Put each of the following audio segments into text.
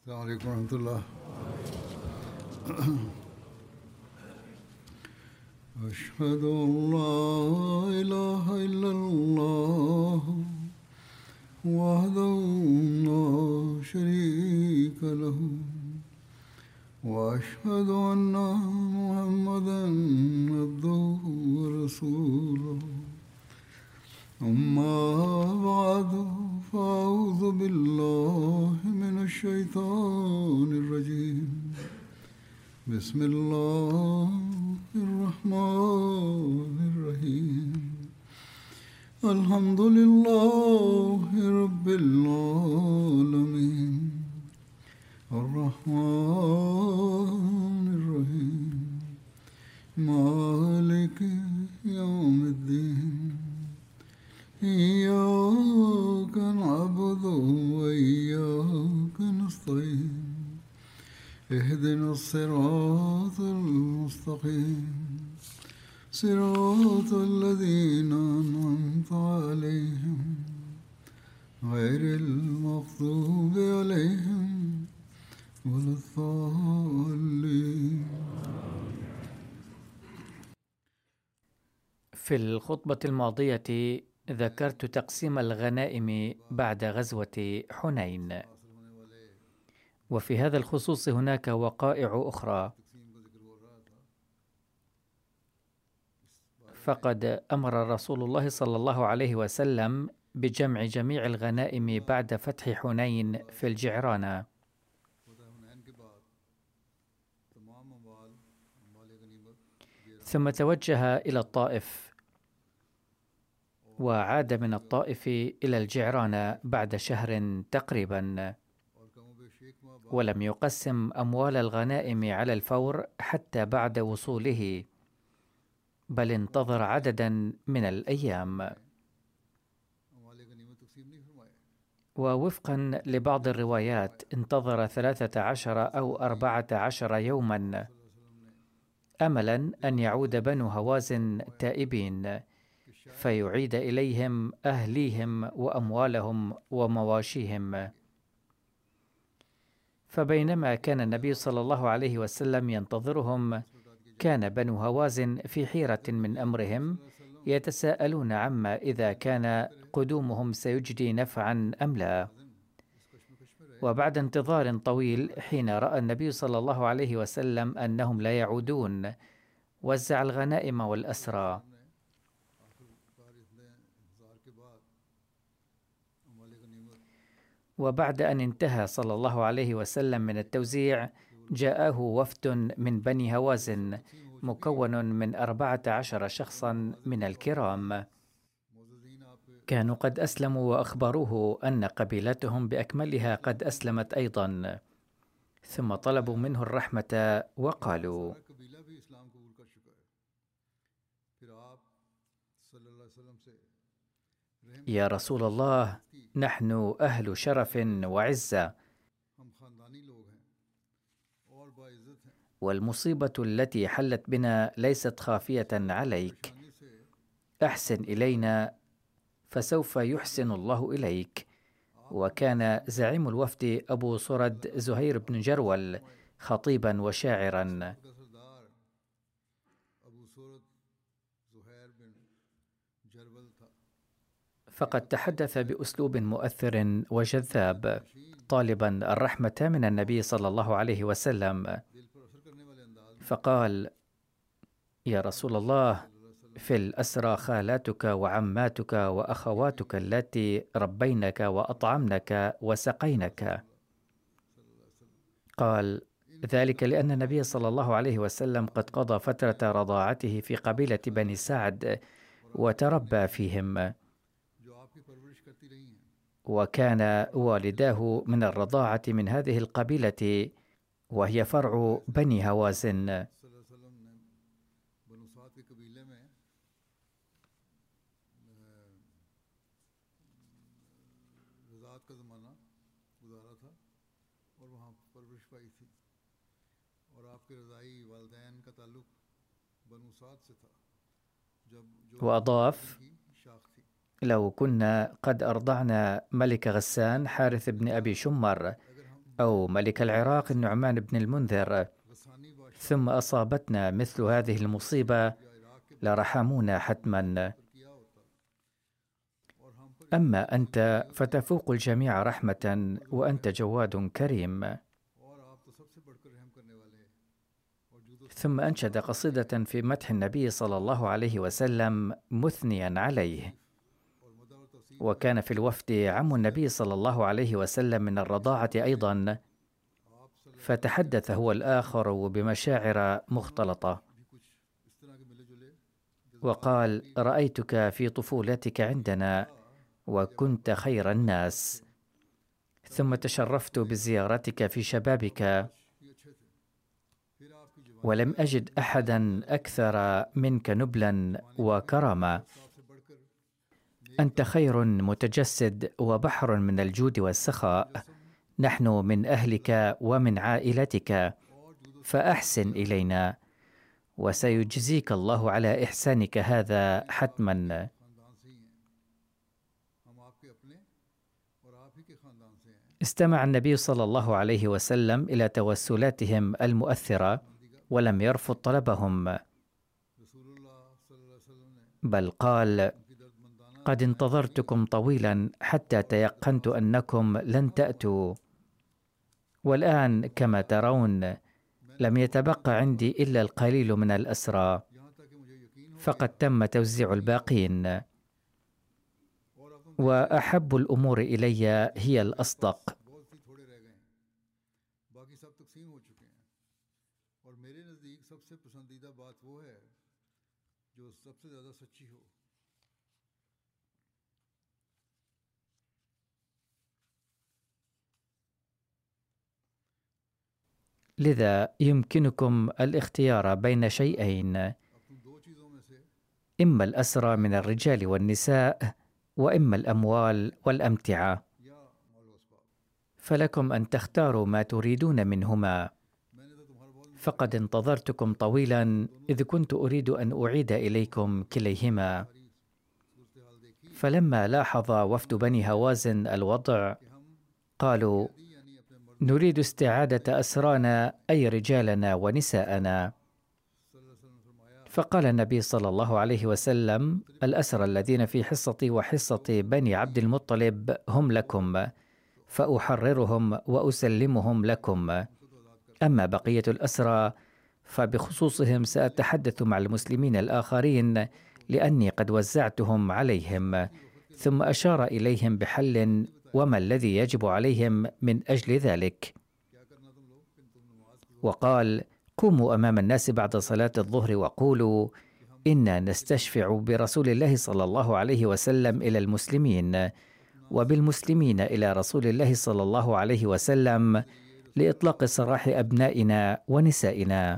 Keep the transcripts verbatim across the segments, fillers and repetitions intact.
السلام عليكم ورحمة الله. أشهد أن لا إله إلا الله وحده لا شريك له وأشهد أن محمدا عبده ورسوله. أما بعد فأعوذ بالله من الشيطان الرجيم. بسم الله الرحمن الرحيم. الحمد لله رب العالمين الرحمن الرحيم مالك يوم الدين. إياك نعبد وإياك نستعين. اهدنا الصراط المستقيم صراط الذين أنعمت عليهم غير المغضوب عليهم ولا الضالين. في الخطبة الماضية ذكرت تقسيم الغنائم بعد غزوة حنين، وفي هذا الخصوص هناك وقائع أخرى. فقد أمر رسول الله صلى الله عليه وسلم بجمع جميع الغنائم بعد فتح حنين في الجعرانة، ثم توجه إلى الطائف، وعاد من الطائف إلى الجعرانة بعد شهر تقريبا، ولم يقسم أموال الغنائم على الفور حتى بعد وصوله، بل انتظر عددا من الأيام. ووفقا لبعض الروايات انتظر ثلاثة عشر أو أربعة عشر يوما أملا أن يعود بنو هوازن تائبين فيعيد إليهم أهليهم وأموالهم ومواشيهم. فبينما كان النبي صلى الله عليه وسلم ينتظرهم، كان بنو هوازن في حيرة من أمرهم، يتساءلون عما إذا كان قدومهم سيجدي نفعا أم لا. وبعد انتظار طويل، حين رأى النبي صلى الله عليه وسلم أنهم لا يعودون، وزع الغنائم والأسرى. وبعد أن انتهى صلى الله عليه وسلم من التوزيع، جاءه وفد من بني هوازن مكون من أربعة عشر شخصا من الكرام، كانوا قد أسلموا وأخبروه أن قبيلتهم بأكملها قد أسلمت أيضا، ثم طلبوا منه الرحمة وقالوا: يا رسول الله، نحن أهل شرف وعزة، والمصيبة التي حلت بنا ليست خافية عليك، أحسن إلينا فسوف يحسن الله إليك. وكان زعيم الوفد أبو صرد زهير بن جرول خطيبا وشاعرا، فقد تحدث بأسلوب مؤثر وجذاب طالبا الرحمة من النبي صلى الله عليه وسلم، فقال: يا رسول الله، في الأسرى خالاتك وعماتك وأخواتك اللاتي ربينك وأطعمنك وسقينك. قال: ذلك لأن النبي صلى الله عليه وسلم قد قضى فترة رضاعته في قبيلة بني سعد وتربى فيهم، وكان والداه من الرضاعة من هذه القبيلة، وهي فرع بني هوازن. وأضاف: لو كنا قد أرضعنا ملك غسان حارث بن أبي شمر أو ملك العراق النعمان بن المنذر ثم أصابتنا مثل هذه المصيبة لرحمونا حتما. أما أنت فتفوق الجميع رحمة وأنت جواد كريم. ثم أنشد قصيدة في مدح النبي صلى الله عليه وسلم مثنيا عليه. وكان في الوفد عم النبي صلى الله عليه وسلم من الرضاعة أيضا، فتحدث هو الآخر بمشاعر مختلطة وقال: رأيتك في طفولتك عندنا وكنت خير الناس، ثم تشرفت بزيارتك في شبابك ولم أجد أحدا أكثر منك نبلا وكرامة. أنت خير متجسد وبحر من الجود والسخاء، نحن من أهلك ومن عائلتك، فأحسن إلينا وسيجزيك الله على إحسانك هذا حتما. استمع النبي صلى الله عليه وسلم إلى توسلاتهم المؤثرة ولم يرفض طلبهم، بل قال: قد انتظرتكم طويلا حتى تيقنت أنكم لن تأتوا، والآن كما ترون لم يتبقى عندي إلا القليل من الأسرى، فقد تم توزيع الباقين، وأحب الأمور إلي هي الأصدق. لذا يمكنكم الاختيار بين شيئين: إما الأسرى من الرجال والنساء، وإما الأموال والأمتعة، فلكم أن تختاروا ما تريدون منهما. فقد انتظرتكم طويلا إذ كنت أريد أن أعيد إليكم كليهما. فلما لاحظ وفد بني هوازن الوضع قالوا: نريد استعادة أسرانا، أي رجالنا ونساءنا. فقال النبي صلى الله عليه وسلم: الأسرى الذين في حصتي وحصة بني عبد المطلب هم لكم، فأحررهم وأسلمهم لكم. أما بقية الأسرى فبخصوصهم سأتحدث مع المسلمين الآخرين، لأني قد وزعتهم عليهم. ثم أشار إليهم بحل: وما الذي يجب عليهم من أجل ذلك؟ وقال: قوموا أمام الناس بعد صلاة الظهر وقولوا: إنا نستشفع برسول الله صلى الله عليه وسلم إلى المسلمين، وبالمسلمين إلى رسول الله صلى الله عليه وسلم، لإطلاق سراح أبنائنا ونسائنا.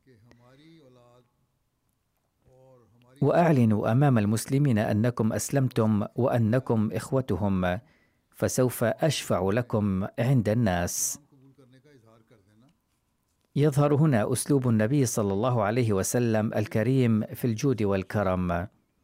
وأعلنوا أمام المسلمين أنكم أسلمتم وأنكم إخوتهم، فسوف أشفع لكم عند الناس. يظهر هنا أسلوب النبي صلى الله عليه وسلم الكريم في الجود والكرم،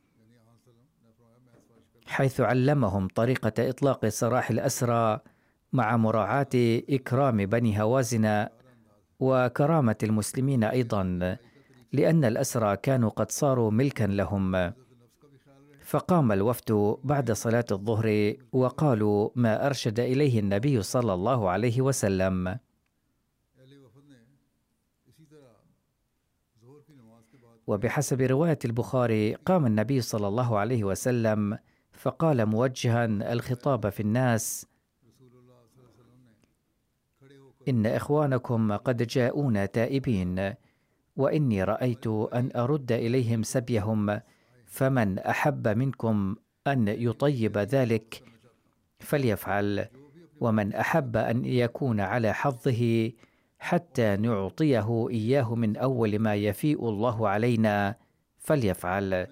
حيث علمهم طريقة إطلاق سراح الأسرى مع مراعاة إكرام بني هوازن وكرامة المسلمين أيضا، لأن الأسرى كانوا قد صاروا ملكا لهم. فقام الوفد بعد صلاة الظهر وقالوا ما أرشد إليه النبي صلى الله عليه وسلم. وبحسب رواية البخاري قام النبي صلى الله عليه وسلم فقال موجها الخطاب في الناس: إن إخوانكم قد جاءونا تائبين، وإني رأيت أن أرد إليهم سبيهم، فمن أحب منكم أن يطيب ذلك فليفعل، ومن أحب أن يكون على حظه حتى نعطيه إياه من أول ما يفيء الله علينا فليفعل.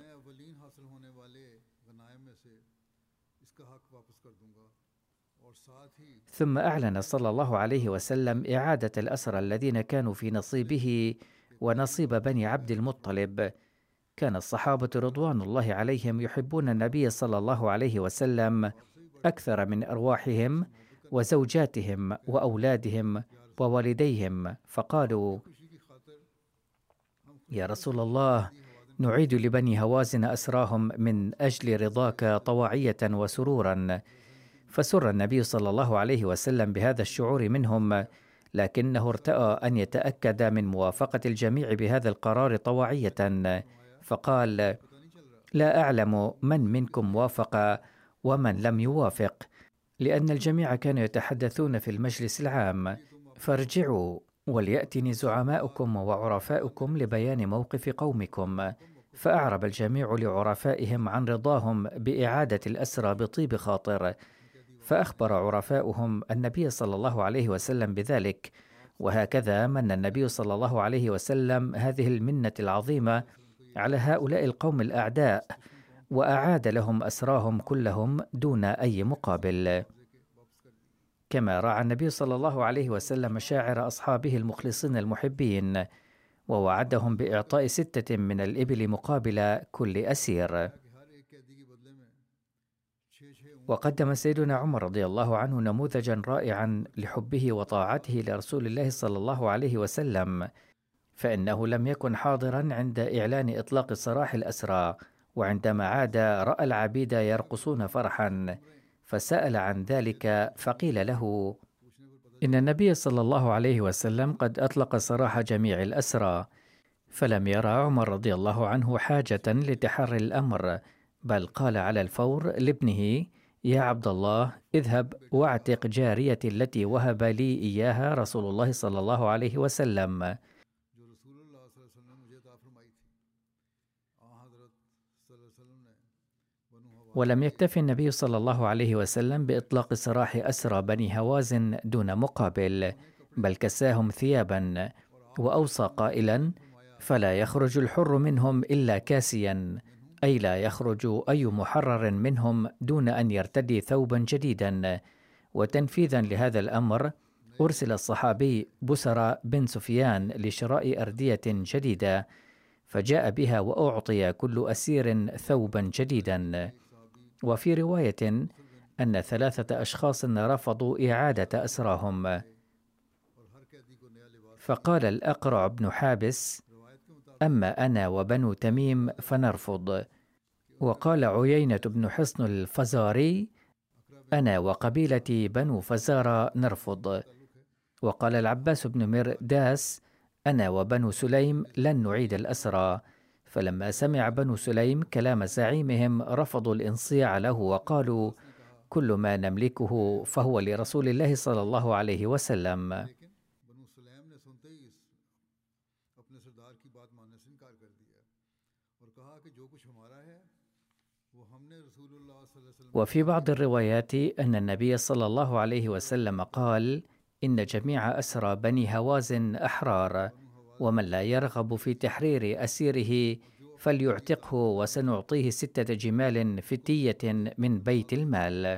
ثم أعلن صلى الله عليه وسلم إعادة الأسرى الذين كانوا في نصيبه ونصيب بني عبد المطلب. كان الصحابة رضوان الله عليهم يحبون النبي صلى الله عليه وسلم أكثر من أرواحهم، وزوجاتهم وأولادهم ووالديهم، فقالوا: يا رسول الله، نعيد لبني هوازن أسراهم من أجل رضاك طواعية وسرورا. فسر النبي صلى الله عليه وسلم بهذا الشعور منهم، لكنه ارتأى أن يتأكد من موافقة الجميع بهذا القرار طواعية، فقال: لا أعلم من منكم وافق ومن لم يوافق، لأن الجميع كانوا يتحدثون في المجلس العام. فارجعوا وليأتني زعماؤكم وعرفاؤكم لبيان موقف قومكم. فأعرب الجميع لعرفائهم عن رضاهم بإعادة الأسرى بطيب خاطر، فأخبر عرفاؤهم النبي صلى الله عليه وسلم بذلك، وهكذا من النبي صلى الله عليه وسلم هذه المنة العظيمة على هؤلاء القوم الأعداء، وأعاد لهم أسراهم كلهم دون أي مقابل. كما راعى النبي صلى الله عليه وسلم مشاعر أصحابه المخلصين المحبين، ووعدهم بإعطاء ستة من الإبل مقابل كل أسير. وقدم سيدنا عمر رضي الله عنه نموذجا رائعا لحبه وطاعته لرسول الله صلى الله عليه وسلم، فإنه لم يكن حاضرا عند إعلان إطلاق سراح الأسرى، وعندما عاد رأى العبيد يرقصون فرحا، فسأل عن ذلك، فقيل له: إن النبي صلى الله عليه وسلم قد أطلق سراح جميع الأسرى. فلم يرى عمر رضي الله عنه حاجة لتحري الأمر، بل قال على الفور لابنه: يا عبد الله، اذهب واعتق جاريتي التي وهب لي إياها رسول الله صلى الله عليه وسلم. ولم يكتف النبي صلى الله عليه وسلم بإطلاق سراح أسرى بني هوازن دون مقابل، بل كساهم ثيابا، وأوصى قائلا: فلا يخرج الحر منهم إلا كاسيا، أي لا يخرج أي محرر منهم دون أن يرتدي ثوبا جديدا. وتنفيذا لهذا الأمر أرسل الصحابي بسر بن سفيان لشراء أردية جديدة، فجاء بها وأعطي كل أسير ثوبا جديدا. وفي رواية أن ثلاثة أشخاص رفضوا إعادة أسراهم، فقال الأقرع بن حابس: أما أنا وبنو تميم فنرفض. وقال عيينة بن حصن الفزاري: أنا وقبيلتي بنو فزارة نرفض. وقال العباس بن مرداس: أنا وبنو سليم لن نعيد الأسرى. فلما سمع بنو سليم كلام زعيمهم رفضوا الانصياع له، وقالوا: كل ما نملكه فهو لرسول الله صلى الله عليه وسلم. وفي بعض الروايات أن النبي صلى الله عليه وسلم قال: إن جميع أسرى بني هوازن أحرار، ومن لا يرغب في تحرير أسيره فليعتقه، وسنعطيه ستة جمال فتية من بيت المال.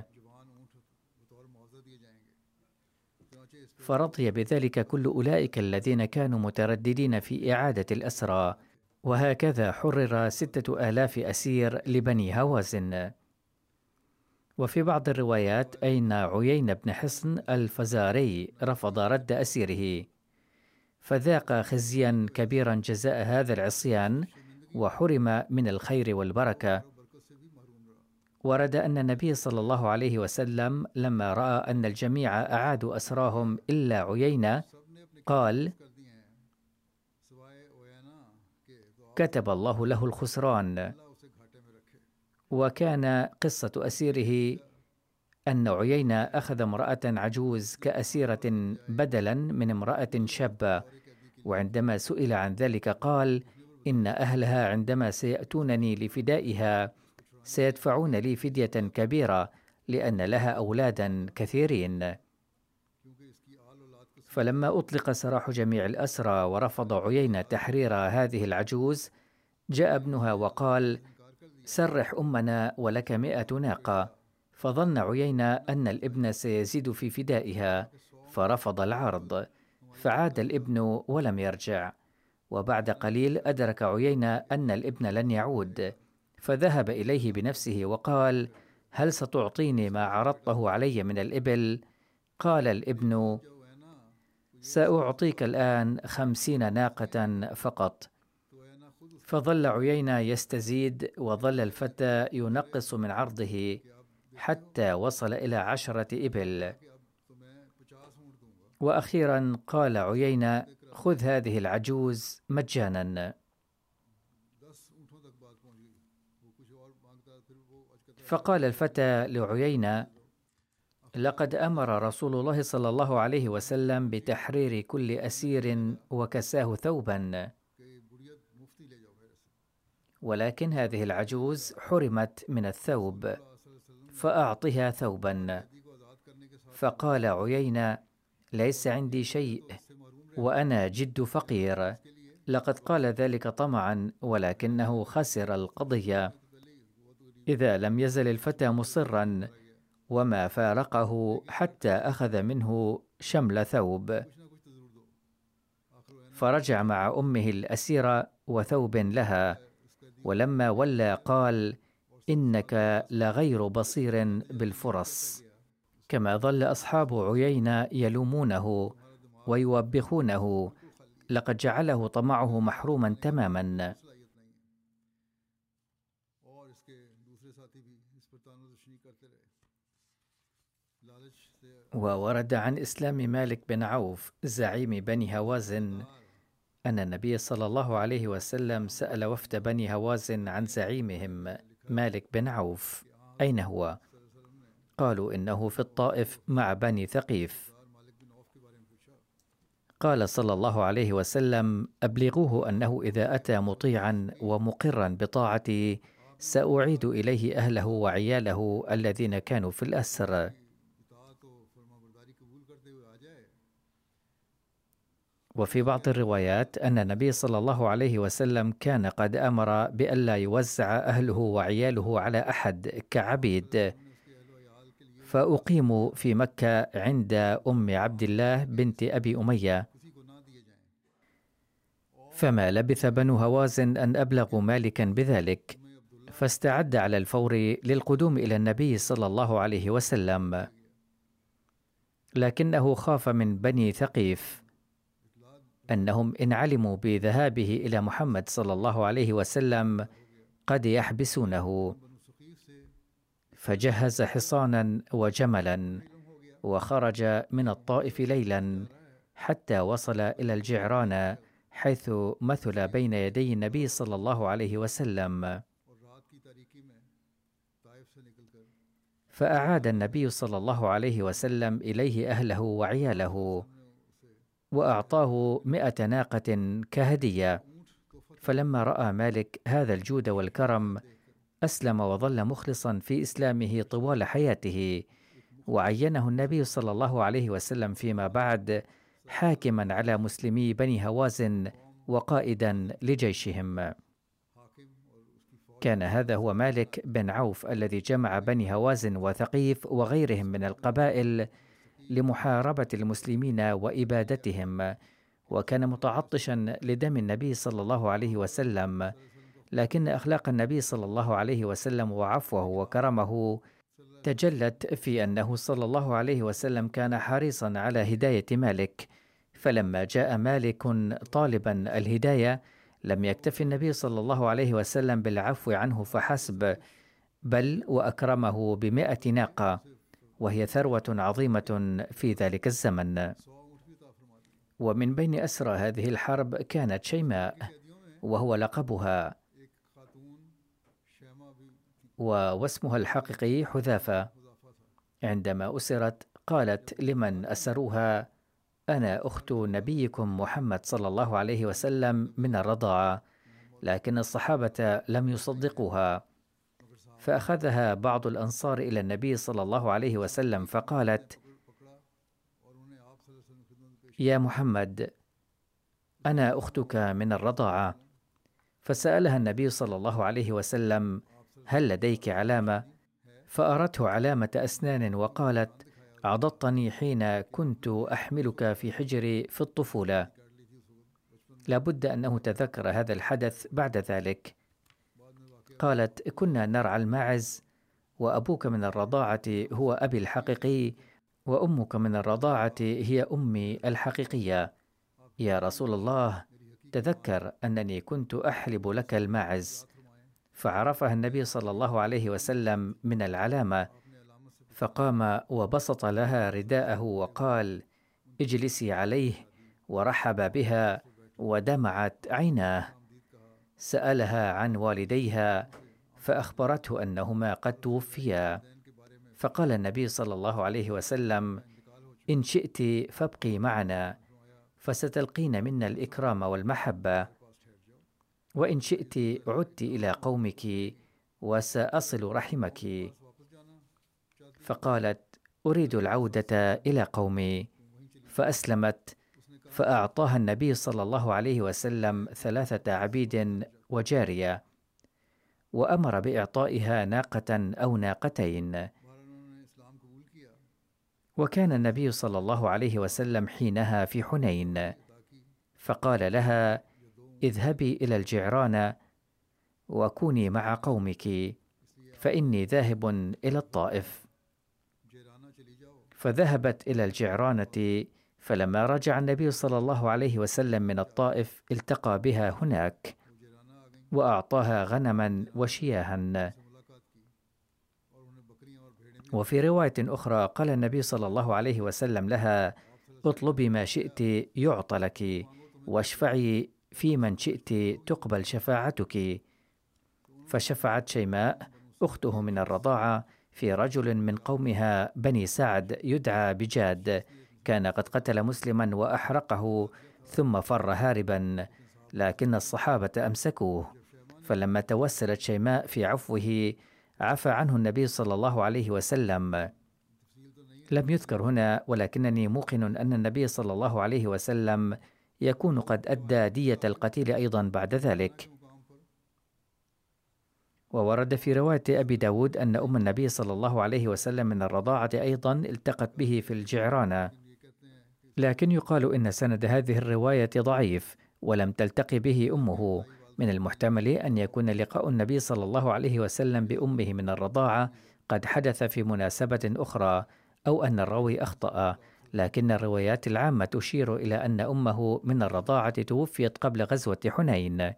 فرضي بذلك كل أولئك الذين كانوا مترددين في إعادة الأسرى، وهكذا حرر ستة آلاف أسير لبني هوازن. وفي بعض الروايات أن عيين بن حصن الفزاري رفض رد أسيره، فذاق خزيا كبيرا جزاء هذا العصيان، وحرم من الخير والبركة. ورد أن النبي صلى الله عليه وسلم لما رأى أن الجميع أعادوا أسراهم إلا عيينة قال: كتب الله له الخسران. وكان قصة أسيره أن عيينة أخذ امرأة عجوز كأسيرة بدلا من امرأة شابة، وعندما سئل عن ذلك قال: إن أهلها عندما سيأتونني لفدائها سيدفعون لي فدية كبيرة، لأن لها أولادا كثيرين. فلما أطلق سراح جميع الأسرى ورفض عيينة تحرير هذه العجوز، جاء ابنها وقال: سرح أمنا ولك مئة ناقة. فظن عيينة أن الابن سيزيد في فدائها، فرفض العرض، فعاد الابن ولم يرجع. وبعد قليل أدرك عيينة أن الابن لن يعود، فذهب إليه بنفسه وقال: هل ستعطيني ما عرضته علي من الإبل؟ قال الابن: سأعطيك الآن خمسين ناقة فقط. فظل عيينة يستزيد، وظل الفتى ينقص من عرضه حتى وصل إلى عشرة إبل. وأخيرا قال عيينة: خذ هذه العجوز مجانا. فقال الفتى لعيينة: لقد أمر رسول الله صلى الله عليه وسلم بتحرير كل أسير وكساه ثوبا، ولكن هذه العجوز حرمت من الثوب، فأعطها ثوبا. فقال عيينة: ليس عندي شيء وأنا جد فقير. لقد قال ذلك طمعا، ولكنه خسر القضية. إذا لم يزل الفتى مصرا وما فارقه حتى أخذ منه شمل ثوب، فرجع مع أمه الأسيرة وثوب لها، ولما ولى قال: إنك لغير بصير بالفرص. كما ظل أصحاب عيينة يلومونه ويوبخونه، لقد جعله طمعه محروما تماما. وورد عن إسلام مالك بن عوف زعيم بني هوازن أن النبي صلى الله عليه وسلم سأل وفد بني هوازن عن زعيمهم مالك بن عوف: أين هو؟ قالوا: إنه في الطائف مع بني ثقيف. قال صلى الله عليه وسلم: أبلغوه أنه إذا أتى مطيعا ومقرا بطاعتي سأعيد إليه أهله وعياله الذين كانوا في الأسر. وفي بعض الروايات أن النبي صلى الله عليه وسلم كان قد أمر بألا يوزع أهله وعياله على أحد كعبيد، فأقيموا في مكة عند أم عبد الله بنت أبي أمية. فما لبث بنو هوازن أن أبلغوا مالكا بذلك، فاستعد على الفور للقدوم إلى النبي صلى الله عليه وسلم، لكنه خاف من بني ثقيف أنهم إن علموا بذهابه إلى محمد صلى الله عليه وسلم قد يحبسونه، فجهز حصانا وجملا وخرج من الطائف ليلا حتى وصل إلى الجعرانة، حيث مثل بين يدي النبي صلى الله عليه وسلم. فأعاد النبي صلى الله عليه وسلم إليه أهله وعياله، وأعطاه مئة ناقة كهدية. فلما رأى مالك هذا الجود والكرم أسلم، وظل مخلصا في إسلامه طوال حياته، وعينه النبي صلى الله عليه وسلم فيما بعد حاكما على مسلمي بني هوازن وقائدا لجيشهم. كان هذا هو مالك بن عوف الذي جمع بني هوازن وثقيف وغيرهم من القبائل لمحاربة المسلمين وإبادتهم، وكان متعطشا لدم النبي صلى الله عليه وسلم، لكن أخلاق النبي صلى الله عليه وسلم وعفوه وكرمه تجلت في أنه صلى الله عليه وسلم كان حريصا على هداية مالك. فلما جاء مالك طالبا الهداية لم يكتف النبي صلى الله عليه وسلم بالعفو عنه فحسب، بل وأكرمه بمئة ناقة، وهي ثروة عظيمة في ذلك الزمن. ومن بين أسرى هذه الحرب كانت شيماء، وهو لقبها، واسمها الحقيقي حذافة. عندما أسرت قالت لمن أسروها: أنا أخت نبيكم محمد صلى الله عليه وسلم من الرضاعة. لكن الصحابة لم يصدقوها، فأخذها بعض الأنصار إلى النبي صلى الله عليه وسلم فقالت: يا محمد، أنا أختك من الرضاعة. فسألها النبي صلى الله عليه وسلم: هل لديك علامة؟ فأرته علامة أسنان وقالت: عضضتني حين كنت أحملك في حجري في الطفولة. لابد أنه تذكر هذا الحدث بعد ذلك. قالت: كنا نرعى الماعز، وأبوك من الرضاعة هو أبي الحقيقي، وأمك من الرضاعة هي أمي الحقيقية. يا رسول الله، تذكر أنني كنت أحلب لك الماعز. فعرفها النبي صلى الله عليه وسلم من العلامة، فقام وبسط لها رداءه وقال: اجلسي عليه، ورحب بها ودمعت عيناه. سألها عن والديها فأخبرته أنهما قد توفيا. فقال النبي صلى الله عليه وسلم: إن شئت فابقي معنا، فستلقين منا الإكرام والمحبة، وإن شئت عدت إلى قومك وسأصل رحمك. فقالت: أريد العودة إلى قومي. فأسلمت، فأعطاها النبي صلى الله عليه وسلم ثلاثة عبيد وجارية، وأمر بإعطائها ناقة أو ناقتين. وكان النبي صلى الله عليه وسلم حينها في حنين، فقال لها: اذهبي إلى الجعران وكوني مع قومك، فإني ذاهب إلى الطائف. فذهبت إلى الجعرانة، فلما رجع النبي صلى الله عليه وسلم من الطائف التقى بها هناك، وأعطاها غنما وشياها. وفي رواية أخرى قال النبي صلى الله عليه وسلم لها: اطلبي ما شئت يعطى لك، واشفعي في من شئت تقبل شفاعتك. فشفعت شيماء أخته من الرضاعة في رجل من قومها بني سعد يدعى بجاد، كان قد قتل مسلما وأحرقه ثم فر هاربا، لكن الصحابة أمسكوه. فلما توسلت شيماء في عفوه عفى عنه النبي صلى الله عليه وسلم. لم يذكر هنا، ولكنني موقن أن النبي صلى الله عليه وسلم يكون قد أدى دية القتيل أيضا بعد ذلك. وورد في رواية أبي داود أن أم النبي صلى الله عليه وسلم من الرضاعة أيضا التقت به في الجعرانة، لكن يقال إن سند هذه الرواية ضعيف ولم تلتقي به أمه. من المحتمل أن يكون لقاء النبي صلى الله عليه وسلم بأمه من الرضاعة قد حدث في مناسبة أخرى، أو أن الراوي أخطأ، لكن الروايات العامة تشير إلى أن أمه من الرضاعة توفيت قبل غزوة حنين.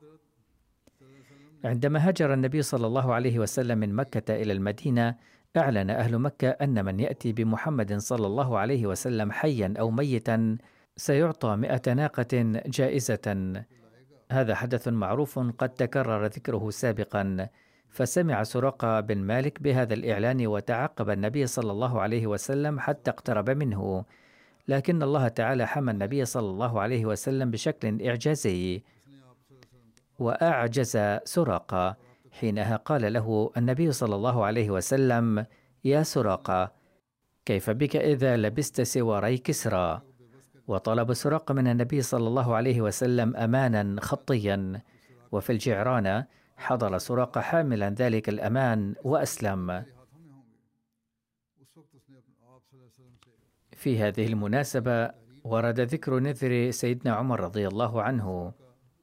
عندما هاجر النبي صلى الله عليه وسلم من مكة إلى المدينة، أعلن أهل مكة أن من يأتي بمحمد صلى الله عليه وسلم حيا أو ميتا سيعطى مئة ناقة جائزة. هذا حدث معروف قد تكرر ذكره سابقا. فسمع سراقة بن مالك بهذا الإعلان وتعقب النبي صلى الله عليه وسلم حتى اقترب منه، لكن الله تعالى حمى النبي صلى الله عليه وسلم بشكل إعجازي، وأعجز سراقة. حينها قال له النبي صلى الله عليه وسلم: يا سراقة، كيف بك إذا لبست سواري كسرى؟ وطلب سراقة من النبي صلى الله عليه وسلم أمانا خطيا، وفي الجعرانة حضر سراقة حاملا ذلك الأمان وأسلم. في هذه المناسبة ورد ذكر نذر سيدنا عمر رضي الله عنه.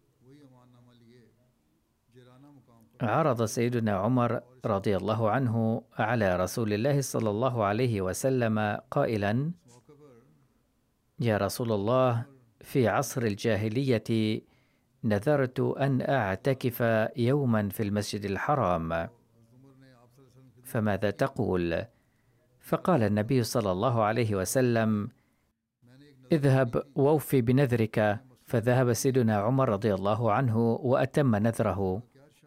عرض سيدنا عمر رضي الله عنه على رسول الله صلى الله عليه وسلم قائلا: يا رسول الله، في عصر الجاهلية نذرت أن أعتكف يوما في المسجد الحرام، فماذا تقول؟ فقال النبي صلى الله عليه وسلم: اذهب ووفي بنذرك. فذهب سيدنا عمر رضي الله عنه وأتم نذره.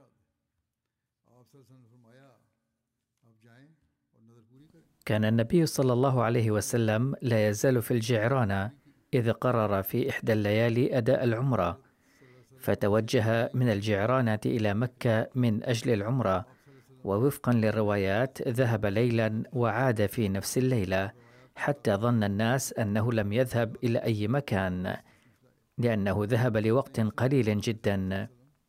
كان النبي صلى الله عليه وسلم لا يزال في الجعرانة إذ قرر في إحدى الليالي أداء العمرة، فتوجه من الجعرانة إلى مكة من أجل العمرة، ووفقا للروايات ذهب ليلا وعاد في نفس الليلة، حتى ظن الناس أنه لم يذهب إلى أي مكان، لأنه ذهب لوقت قليل جدا.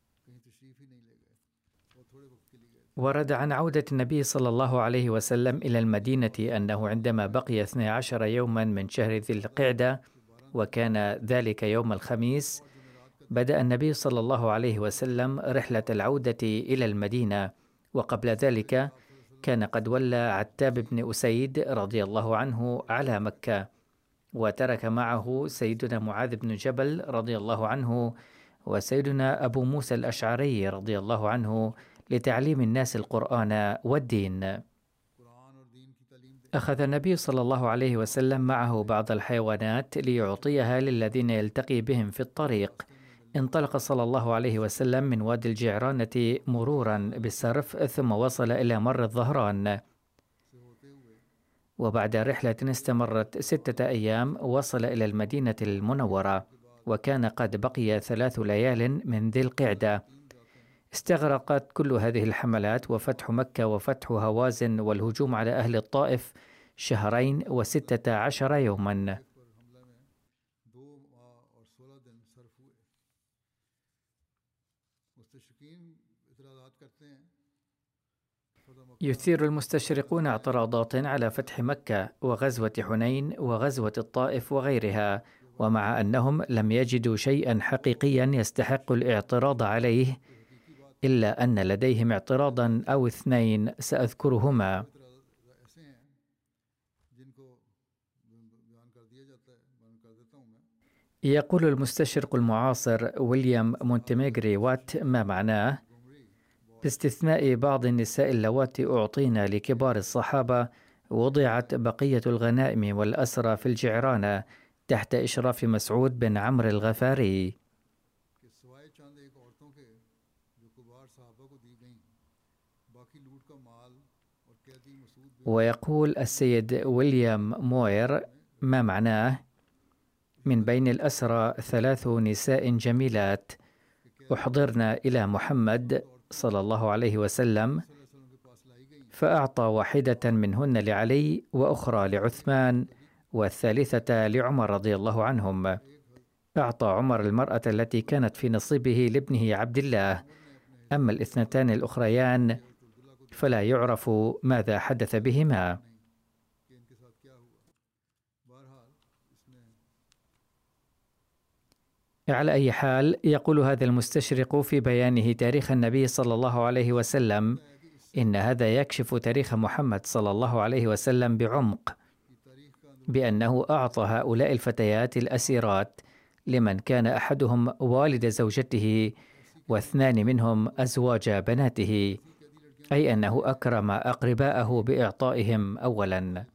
ورد عن عودة النبي صلى الله عليه وسلم إلى المدينة أنه عندما بقي اثني عشر يوما من شهر ذي القعدة، وكان ذلك يوم الخميس، بدأ النبي صلى الله عليه وسلم رحلة العودة إلى المدينة. وقبل ذلك كان قد ولى عتاب بن أسيد رضي الله عنه على مكة، وترك معه سيدنا معاذ بن جبل رضي الله عنه وسيدنا أبو موسى الأشعري رضي الله عنه لتعليم الناس القرآن والدين. أخذ النبي صلى الله عليه وسلم معه بعض الحيوانات ليعطيها للذين يلتقي بهم في الطريق. انطلق صلى الله عليه وسلم من وادي الجعرانة مرورا بالسرف، ثم وصل إلى مر الظهران، وبعد رحلة استمرت ستة أيام وصل إلى المدينة المنورة، وكان قد بقي ثلاث ليال من ذي القعدة. استغرقت كل هذه الحملات وفتح مكة وفتح هوازن والهجوم على أهل الطائف شهرين وستة عشر يوما. يثير المستشرقون اعتراضات على فتح مكة وغزوة حنين وغزوة الطائف وغيرها، ومع أنهم لم يجدوا شيئا حقيقيا يستحق الاعتراض عليه، إلا أن لديهم اعتراضا أو اثنين سأذكرهما. يقول المستشرق المعاصر ويليام مونتيميغري وات ما معناه: باستثناء بعض النساء اللواتي أعطينا لكبار الصحابة، وضعت بقية الغنائم والأسرى في الجعرانة تحت إشراف مسعود بن عمرو الغفاري. ويقول السيد ويليام موير ما معناه: من بين الأسرى ثلاث نساء جميلات أحضرنا إلى محمد صلى الله عليه وسلم، فأعطى واحدة منهن لعلي وأخرى لعثمان والثالثة لعمر رضي الله عنهم. أعطى عمر المرأة التي كانت في نصيبه لابنه عبد الله، أما الاثنتان الأخريان فلا يعرف ماذا حدث بهما. على أي حال، يقول هذا المستشرق في بيانه تاريخ النبي صلى الله عليه وسلم إن هذا يكشف تاريخ محمد صلى الله عليه وسلم بعمق، بأنه أعطى هؤلاء الفتيات الأسيرات لمن كان أحدهم والد زوجته واثنان منهم أزواج بناته، أي أنه أكرم أقرباءه بإعطائهم أولا.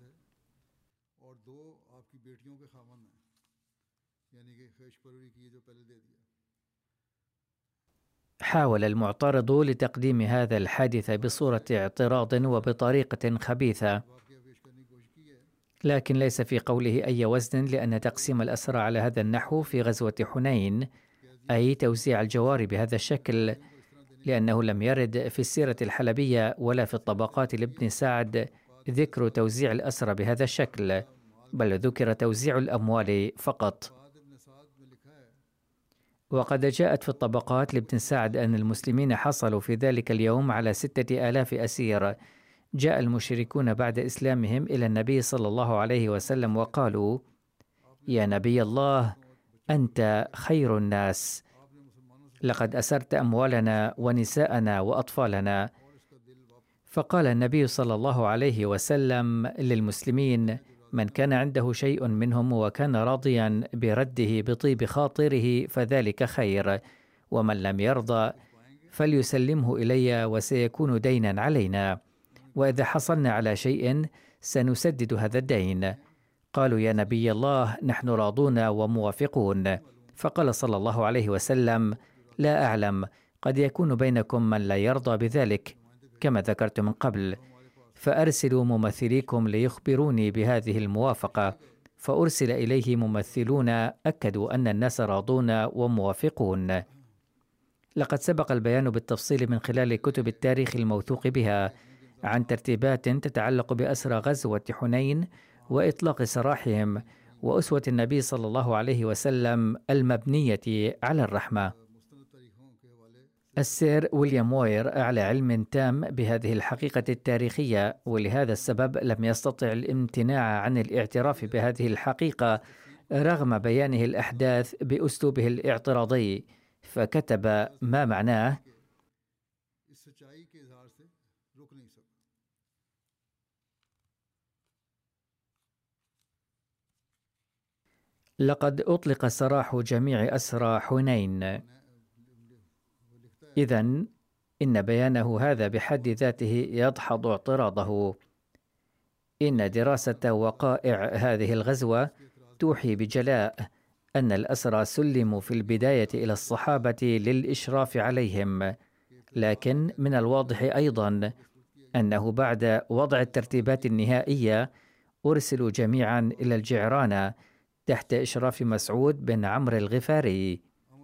حاول المعترض لتقديم هذا الحادث بصورة اعتراض وبطريقة خبيثة، لكن ليس في قوله أي وزن، لأن تقسيم الأسرى على هذا النحو في غزوة حنين، أي توزيع الجوار بهذا الشكل، لأنه لم يرد في السيرة الحلبية ولا في الطبقات لابن سعد ذكر توزيع الأسرى بهذا الشكل، بل ذكر توزيع الأموال فقط. وقد جاءت في الطبقات لابن سعد أن المسلمين حصلوا في ذلك اليوم على ستة آلاف أسير. جاء المشركون بعد إسلامهم إلى النبي صلى الله عليه وسلم وقالوا: يا نبي الله، أنت خير الناس، لقد أسرت أموالنا ونساءنا وأطفالنا. فقال النبي صلى الله عليه وسلم للمسلمين: من كان عنده شيء منهم وكان راضيا برده بطيب خاطره فذلك خير، ومن لم يرضى فليسلمه إلي وسيكون دينا علينا، وإذا حصلنا على شيء سنسدد هذا الدين. قالوا: يا نبي الله، نحن راضون وموافقون. فقال صلى الله عليه وسلم: لا أعلم، قد يكون بينكم من لا يرضى بذلك كما ذكرت من قبل، فأرسلوا ممثليكم ليخبروني بهذه الموافقة. فأرسل إليه ممثلون أكدوا أن الناس راضون وموافقون. لقد سبق البيان بالتفصيل من خلال كتب التاريخ الموثوق بها عن ترتيبات تتعلق بأسرى غزوة حنين وإطلاق سراحهم، وأسوة النبي صلى الله عليه وسلم المبنية على الرحمة. السير ويليام موير على علم تام بهذه الحقيقة التاريخية، ولهذا السبب لم يستطع الامتناع عن الاعتراف بهذه الحقيقة رغم بيانه الأحداث بأسلوبه الاعتراضي، فكتب ما معناه: لقد أطلق سراح جميع أسرى حنين. إذن إن بيانه هذا بحد ذاته يدحض اعتراضه. إن دراسة وقائع هذه الغزوة توحي بجلاء أن الأسرى سلموا في البداية إلى الصحابة للإشراف عليهم، لكن من الواضح أيضا أنه بعد وضع الترتيبات النهائية أرسلوا جميعا إلى الجعرانة تحت إشراف مسعود بن عمرو الغفاري.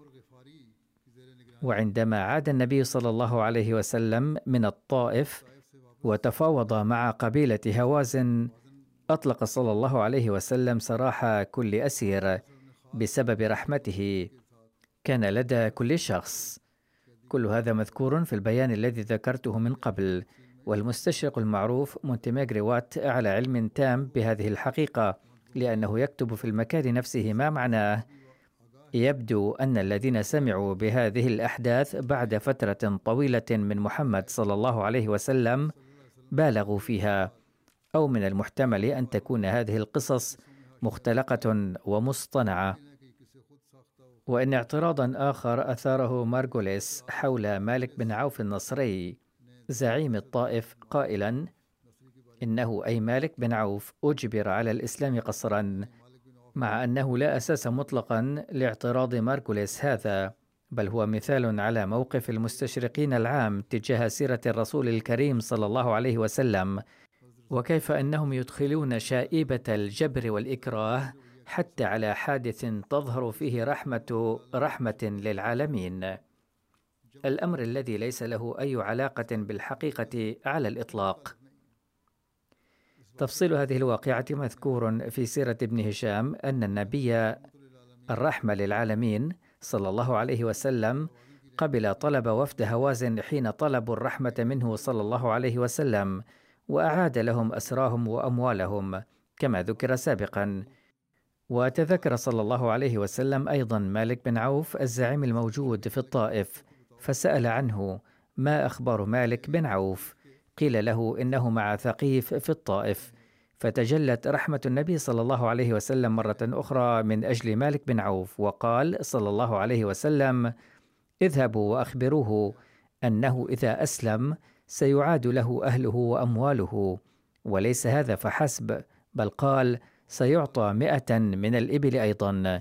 وعندما عاد النبي صلى الله عليه وسلم من الطائف وتفاوض مع قبيلة هوازن، أطلق صلى الله عليه وسلم سراح كل أسير بسبب رحمته كان لدى كل شخص. كل هذا مذكور في البيان الذي ذكرته من قبل، والمستشرق المعروف مونتيميغري وات على علم تام بهذه الحقيقة، لأنه يكتب في المكان نفسه ما معناه. يبدو أن الذين سمعوا بهذه الأحداث بعد فترة طويلة من محمد صلى الله عليه وسلم بالغوا فيها، أو من المحتمل أن تكون هذه القصص مختلقة ومصطنعة. وإن اعتراضا آخر أثاره مارغوليس حول مالك بن عوف النصري زعيم الطائف قائلا إنه أي مالك بن عوف أجبر على الإسلام قسرا، مع أنه لا أساس مطلقا لاعتراض مارغوليس هذا، بل هو مثال على موقف المستشرقين العام تجاه سيرة الرسول الكريم صلى الله عليه وسلم، وكيف أنهم يدخلون شائبة الجبر والإكراه حتى على حادث تظهر فيه رحمة رحمة للعالمين، الأمر الذي ليس له أي علاقة بالحقيقة على الإطلاق. تفصيل هذه الواقعة مذكور في سيرة ابن هشام أن النبي الرحمة للعالمين صلى الله عليه وسلم قبل طلب وفد هوازن حين طلبوا الرحمة منه صلى الله عليه وسلم، وأعاد لهم أسراهم وأموالهم كما ذكر سابقا. وتذكر صلى الله عليه وسلم أيضا مالك بن عوف الزعيم الموجود في الطائف، فسأل عنه ما أخبار مالك بن عوف؟ قيل له إنه مع ثقيف في الطائف، فتجلت رحمة النبي صلى الله عليه وسلم مرة أخرى من أجل مالك بن عوف، وقال صلى الله عليه وسلم اذهبوا وأخبروه أنه إذا أسلم سيعاد له أهله وأمواله، وليس هذا فحسب، بل قال سيعطى مئة من الإبل أيضا.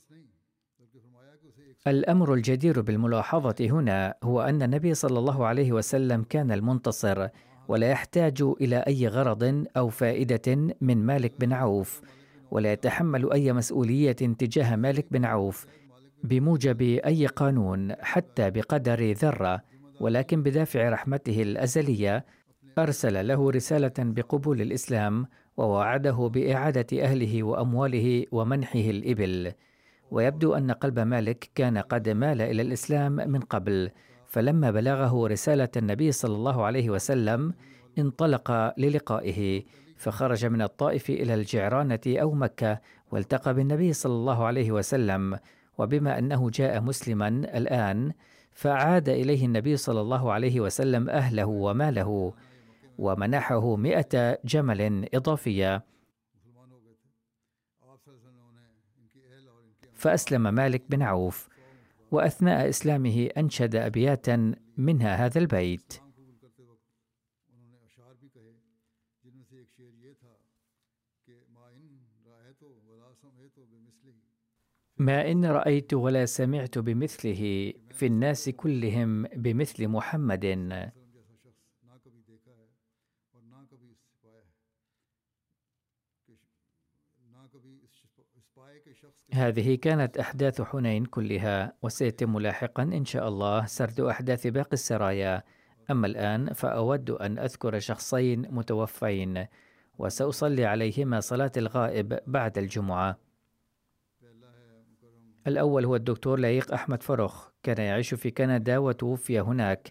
الأمر الجدير بالملاحظة هنا هو أن النبي صلى الله عليه وسلم كان المنتصر، ولا يحتاج إلى أي غرض أو فائدة من مالك بن عوف، ولا يتحمل أي مسؤولية تجاه مالك بن عوف بموجب أي قانون حتى بقدر ذرة، ولكن بدافع رحمته الأزلية أرسل له رسالة بقبول الإسلام، ووعده بإعادة أهله وأمواله ومنحه الإبل. ويبدو أن قلب مالك كان قد مال إلى الإسلام من قبل، فلما بلغه رسالة النبي صلى الله عليه وسلم انطلق للقائه، فخرج من الطائف إلى الجعرانة أو مكة والتقى بالنبي صلى الله عليه وسلم. وبما أنه جاء مسلما الآن، فعاد إليه النبي صلى الله عليه وسلم أهله وماله، ومنحه مئة جمل إضافية. فأسلم مالك بن عوف، وأثناء إسلامه أنشد أبياتا منها هذا البيت: ما إن رأيت ولا سمعت بمثله في الناس كلهم بمثل محمد. هذه كانت أحداث حنين كلها، وسيتم لاحقا إن شاء الله سرد أحداث باقي السرايا. أما الآن فأود أن أذكر شخصين متوفين، وسأصلي عليهما صلاة الغائب بعد الجمعة. الأول هو الدكتور لائق أحمد فرخ، كان يعيش في كندا وتوفي هناك.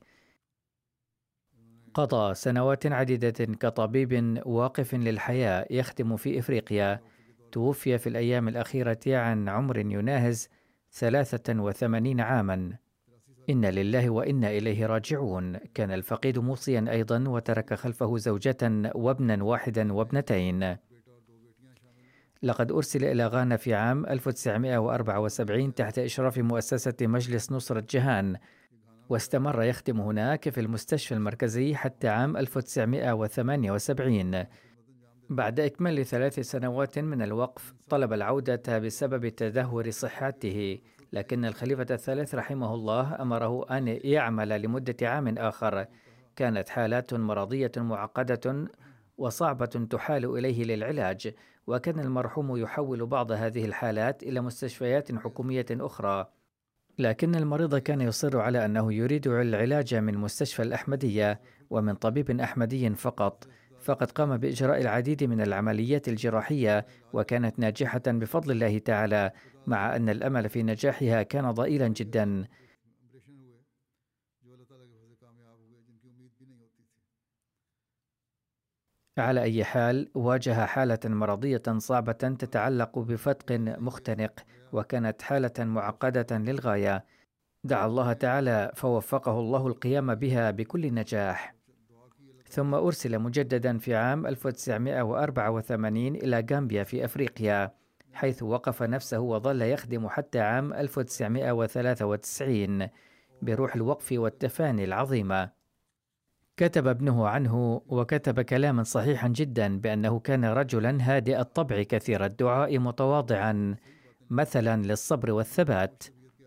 قضى سنوات عديدة كطبيب واقف للحياة يخدم في إفريقيا. توفي في الأيام الأخيرة عن عمر يناهز ثلاثة وثمانين عاما. إنا لله وإنا إليه راجعون. كان الفقيد موصيا أيضا، وترك خلفه زوجة وابنا واحدا وابنتين. لقد أرسل إلى غانا في عام ألف وتسعمائة وأربعة وسبعين تحت إشراف مؤسسة مجلس نصرة جهان، واستمر يخدم هناك في المستشفى المركزي حتى عام ألف وتسعمائة وثمانية وسبعين. بعد إكمال ثلاث سنوات من الوقف طلب العودة بسبب تدهور صحته، لكن الخليفة الثالث رحمه الله أمره أن يعمل لمدة عام آخر. كانت حالات مرضية معقدة وصعبة تحال إليه للعلاج، وكان المرحوم يحول بعض هذه الحالات إلى مستشفيات حكومية أخرى، لكن المريض كان يصر على أنه يريد العلاج من مستشفى الأحمدية ومن طبيب أحمدي فقط. فقد قام بإجراء العديد من العمليات الجراحية وكانت ناجحة بفضل الله تعالى، مع أن الأمل في نجاحها كان ضئيلا جدا. على أي حال، واجه حالة مرضية صعبة تتعلق بفتق مختنق، وكانت حالة معقدة للغاية. دعا الله تعالى فوفقه الله القيام بها بكل نجاح. ثم أرسل مجددا في عام ألف وتسعمائة وأربعة وثمانين إلى غامبيا في أفريقيا، حيث وقف نفسه وظل يخدم حتى عام ألف وتسعمائة وثلاثة وتسعين بروح الوقف والتفاني العظيمة. كتب ابنه عنه وكتب كلاما صحيحا جدا بأنه كان رجلا هادئ الطبع كثير الدعاء متواضعا، مثلا للصبر والثبات.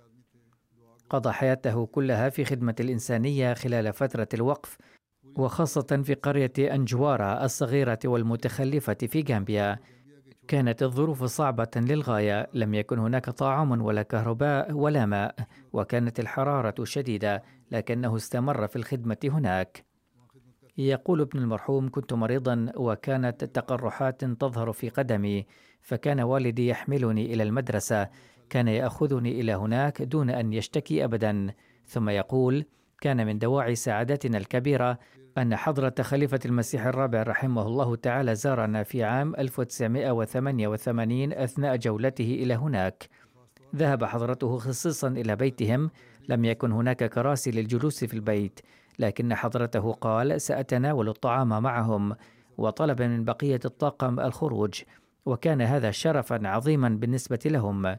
قضى حياته كلها في خدمة الإنسانية خلال فترة الوقف، وخاصة في قرية أنجوارا الصغيرة والمتخلفة في غامبيا. كانت الظروف صعبة للغاية، لم يكن هناك طعام ولا كهرباء ولا ماء، وكانت الحرارة شديدة، لكنه استمر في الخدمة هناك. يقول ابن المرحوم: كنت مريضا وكانت تقرحات تظهر في قدمي، فكان والدي يحملني إلى المدرسة، كان يأخذني إلى هناك دون أن يشتكي أبدا. ثم يقول: كان من دواعي سعادتنا الكبيرة أن حضرة خليفة المسيح الرابع رحمه الله تعالى زارنا في عام ألف وتسعمائة وثمانية وثمانين أثناء جولته إلى هناك. ذهب حضرته خصيصا إلى بيتهم، لم يكن هناك كراسي للجلوس في البيت، لكن حضرته قال: سأتناول الطعام معهم، وطلب من بقية الطاقم الخروج، وكان هذا شرفا عظيما بالنسبة لهم.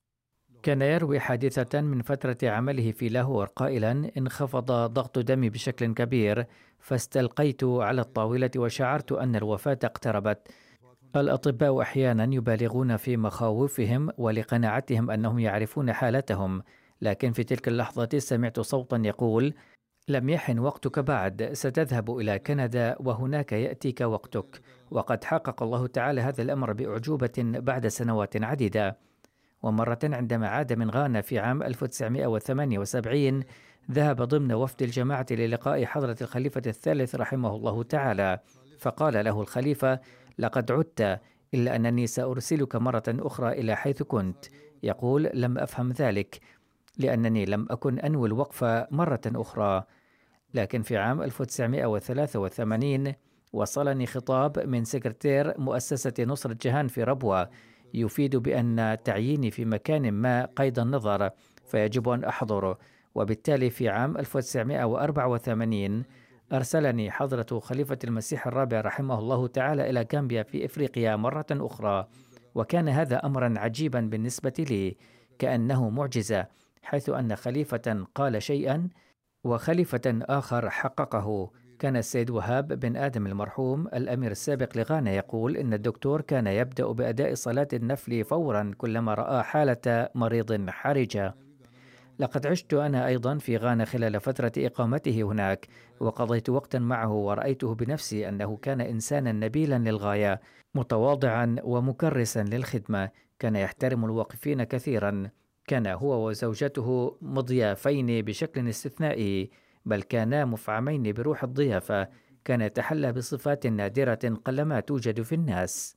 كان يروي حادثة من فترة عمله في لاهور قائلا: انخفض ضغط دمي بشكل كبير، فاستلقيت على الطاولة وشعرت أن الوفاة اقتربت. الأطباء أحيانا يبالغون في مخاوفهم ولقناعتهم أنهم يعرفون حالتهم، لكن في تلك اللحظة سمعت صوتا يقول: لم يحن وقتك بعد، ستذهب إلى كندا وهناك يأتيك وقتك. وقد حقق الله تعالى هذا الأمر بأعجوبة بعد سنوات عديدة. ومرة عندما عاد من غانا في عام ألف وتسعمائة وثمانية وسبعين، ذهب ضمن وفد الجماعة للقاء حضرة الخليفة الثالث رحمه الله تعالى، فقال له الخليفة: لقد عدت، إلا أنني سأرسلك مرة أخرى إلى حيث كنت. يقول: لم أفهم ذلك، لأنني لم أكن أنوي الوقف مرة أخرى. لكن في عام ألف وتسعمائة وثلاثة وثمانين وصلني خطاب من سكرتير مؤسسة نصرة جهان في ربوة يفيد بأن تعييني في مكان ما قيد النظر، فيجب أن أحضره. وبالتالي في عام ألف وتسعمائة وأربعة وثمانين أرسلني حضرة خليفة المسيح الرابع رحمه الله تعالى إلى غامبيا في إفريقيا مرة أخرى، وكان هذا أمرا عجيبا بالنسبة لي، كأنه معجزة، حيث أن خليفة قال شيئا وخليفة آخر حققه. كان السيد وهاب بن آدم المرحوم الأمير السابق لغانا يقول إن الدكتور كان يبدأ بأداء صلاة النفل فورا كلما رأى حالة مريض حرجة. لقد عشت أنا أيضا في غانا خلال فترة إقامته هناك، وقضيت وقتا معه ورأيته بنفسي أنه كان إنسانا نبيلا للغاية، متواضعا ومكرسا للخدمة. كان يحترم الواقفين كثيرا. كان هو وزوجته مضيافين بشكل استثنائي، بل كانا مفعمين بروح الضيافة. كان يتحلى بصفات نادرة قلما توجد في الناس.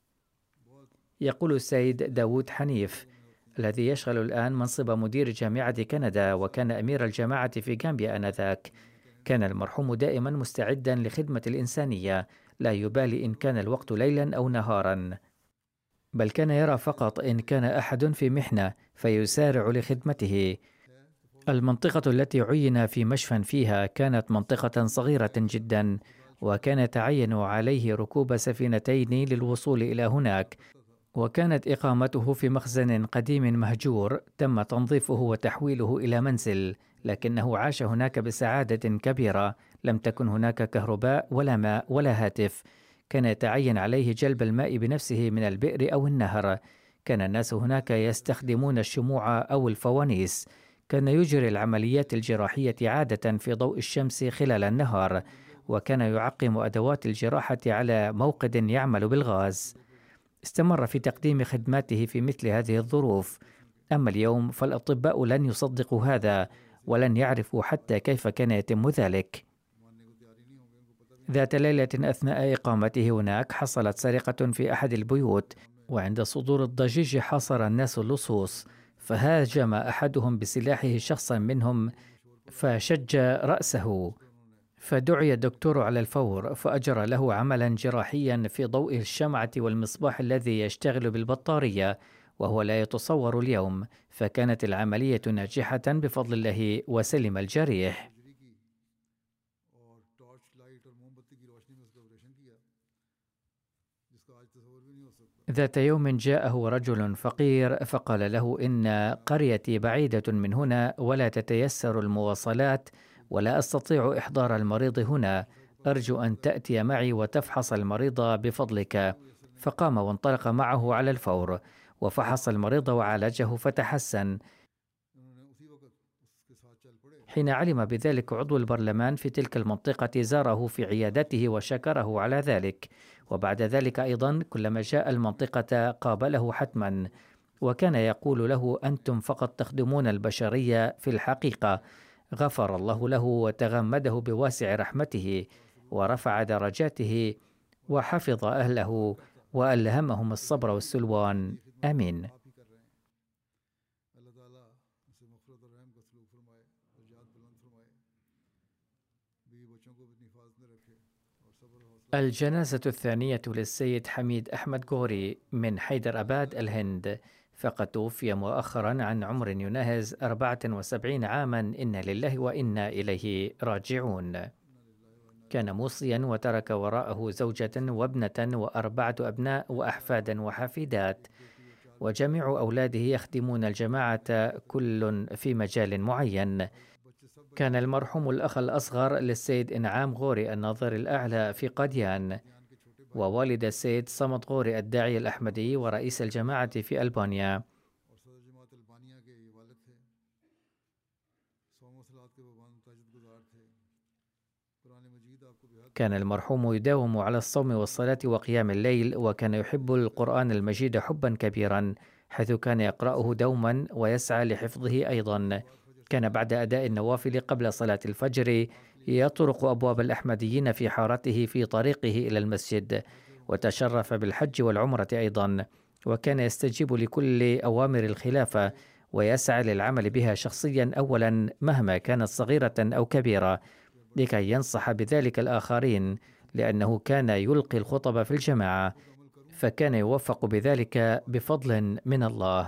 يقول السيد داود حنيف الذي يشغل الآن منصب مدير جامعة كندا وكان أمير الجامعة في غامبيا آنذاك: كان المرحوم دائما مستعدا لخدمة الإنسانية، لا يبالي إن كان الوقت ليلا أو نهارا، بل كان يرى فقط إن كان أحد في محنة فيسارع لخدمته. المنطقة التي عين في مشفى فيها كانت منطقة صغيرة جدا، وكان يتعين عليه ركوب سفينتين للوصول إلى هناك، وكانت إقامته في مخزن قديم مهجور تم تنظيفه وتحويله إلى منزل، لكنه عاش هناك بسعادة كبيرة. لم تكن هناك كهرباء ولا ماء ولا هاتف. كان يتعين عليه جلب الماء بنفسه من البئر أو النهر. كان الناس هناك يستخدمون الشموع أو الفوانيس. كان يجري العمليات الجراحية عادة في ضوء الشمس خلال النهار، وكان يعقم أدوات الجراحة على موقد يعمل بالغاز. استمر في تقديم خدماته في مثل هذه الظروف. أما اليوم فالأطباء لن يصدقوا هذا، ولن يعرفوا حتى كيف كان يتم ذلك. ذات ليلة أثناء إقامته هناك حصلت سرقة في أحد البيوت، وعند صدور الضجيج حاصر الناس اللصوص، فهاجم أحدهم بسلاحه شخصا منهم فشج رأسه، فدعي الدكتور على الفور فأجرى له عملا جراحيا في ضوء الشمعة والمصباح الذي يشتغل بالبطارية، وهو لا يتصور اليوم. فكانت العملية ناجحة بفضل الله وسلم الجريح. ذات يوم جاءه رجل فقير فقال له: إن قريتي بعيدة من هنا ولا تتيسر المواصلات، ولا أستطيع إحضار المريض هنا. أرجو أن تأتي معي وتفحص المريض بفضلك. فقام وانطلق معه على الفور، وفحص المريض وعالجه فتحسن. حين علم بذلك عضو البرلمان في تلك المنطقة زاره في عيادته وشكره على ذلك، وبعد ذلك أيضا كلما جاء المنطقة قابله حتما، وكان يقول له: أنتم فقط تخدمون البشرية في الحقيقة. غفر الله له وتغمده بواسع رحمته، ورفع درجاته، وحفظ أهله، وألهمهم الصبر والسلوان. آمين. الجنازة الثانية للسيد حميد أحمد غوري من حيدر أباد الهند، فقد توفي مؤخرا عن عمر يناهز أربعة وسبعين عاما. إنا لله وإنا إليه راجعون. كان موصيا وترك وراءه زوجة وابنة وأربعة أبناء وأحفادا وحفيدات، وجميع أولاده يخدمون الجماعة كل في مجال معين. كان المرحوم الأخ الأصغر للسيد إنعام غوري الناظر الأعلى في قاديان، ووالد السيد صمد غوري الداعية الأحمدي ورئيس الجماعة في ألبانيا. كان المرحوم يداوم على الصوم والصلاة وقيام الليل، وكان يحب القرآن المجيد حبا كبيرا، حيث كان يقرأه دوما ويسعى لحفظه أيضا. كان بعد أداء النوافل قبل صلاة الفجر يطرق أبواب الأحمديين في حارته في طريقه إلى المسجد، وتشرف بالحج والعمرة أيضا، وكان يستجيب لكل أوامر الخلافة ويسعى للعمل بها شخصيا أولا مهما كانت صغيرة أو كبيرة، لكي ينصح بذلك الآخرين، لأنه كان يلقي الخطب في الجماعة، فكان يوفق بذلك بفضل من الله.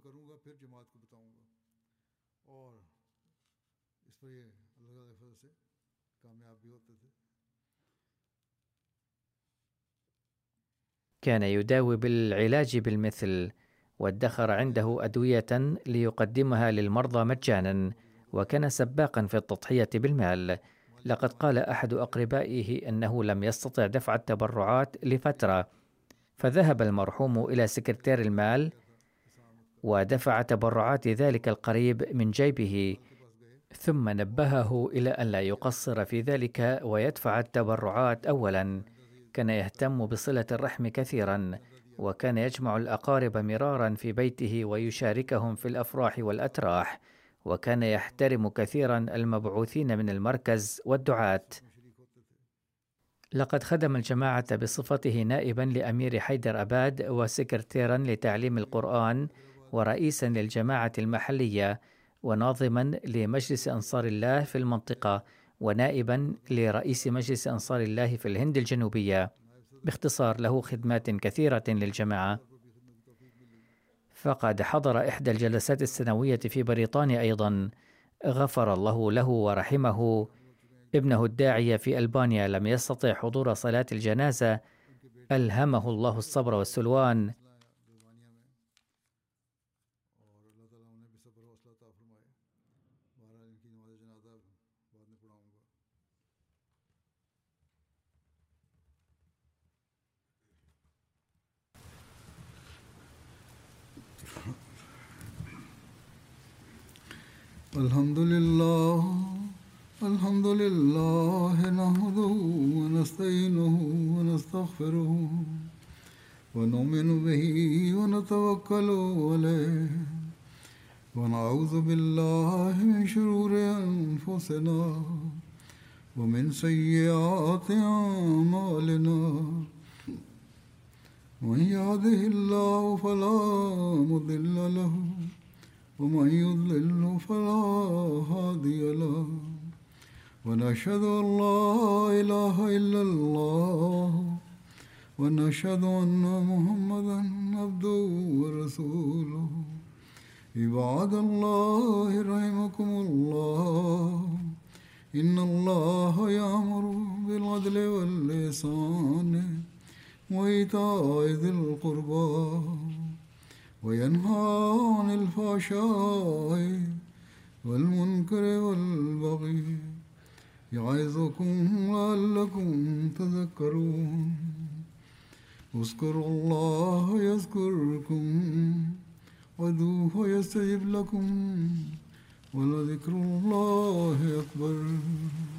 كان يداوي بالعلاج بالمثل، وادخر عنده أدوية ليقدمها للمرضى مجانا، وكان سباقا في التضحية بالمال. لقد قال أحد أقربائه أنه لم يستطع دفع التبرعات لفترة، فذهب المرحوم إلى سكرتير المال ودفع تبرعات ذلك القريب من جيبه، ثم نبهه إلى أن لا يقصر في ذلك ويدفع التبرعات أولا. كان يهتم بصلة الرحم كثيرا، وكان يجمع الأقارب مرارا في بيته ويشاركهم في الأفراح والأتراح، وكان يحترم كثيرا المبعوثين من المركز والدعاة. لقد خدم الجماعة بصفته نائبا لأمير حيدر أباد، وسكرتيرا لتعليم القرآن، ورئيسا للجماعة المحلية، وناظما لمجلس أنصار الله في المنطقة، ونائبا لرئيس مجلس أنصار الله في الهند الجنوبية. باختصار له خدمات كثيرة للجماعة. فقد حضر إحدى الجلسات السنوية في بريطانيا أيضا. غفر الله له ورحمه. ابنه الداعية في ألبانيا لم يستطع حضور صلاة الجنازة، ألهمه الله الصبر والسلوان، सब्र हौसला अता फरमाए। बहरहाल इनकी नमाज जनाजा बाद में पढ़ाऊँगा। अल्हम्दुलिल्लाह अल्हम्दुलिल्लाह नहमदुहु व नस्तईनुहु व नस्तगफिरुहु व नुमिनु बिही व नतवक्कलु अलैहि व नऊज़ु बिल्लाहि मिन शुरूरि अनफुसिना व मिन सय्यिआति अअमालिना मन यहदिहिल्लाहु फला मुदिल्ल लहु ومن يضلل فلا هادي له ونشهد أن لا إله إلا الله ونشهد أن محمدا عبده ورسوله عباد الله رحمكم الله إن الله يأمر بالعدل والإحسان وإيتاء ذي القربى وينهى عن الفحشاء والمنكر والبغي يعظكم لعلكم تذكرون اذكروا الله يذكركم وادعوه يستجب لكم ولذكر الله أكبر.